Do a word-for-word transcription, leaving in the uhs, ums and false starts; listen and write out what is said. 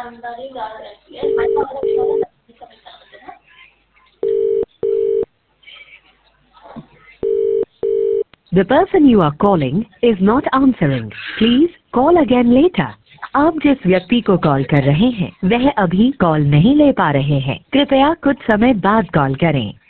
The person you are calling is not answering. Please call again later. आप जिस व्यक्ति को कॉल कर रहे हैं वह अभी कॉल नहीं ले पा रहे हैं। कृपया कुछ समय बाद कॉल करें।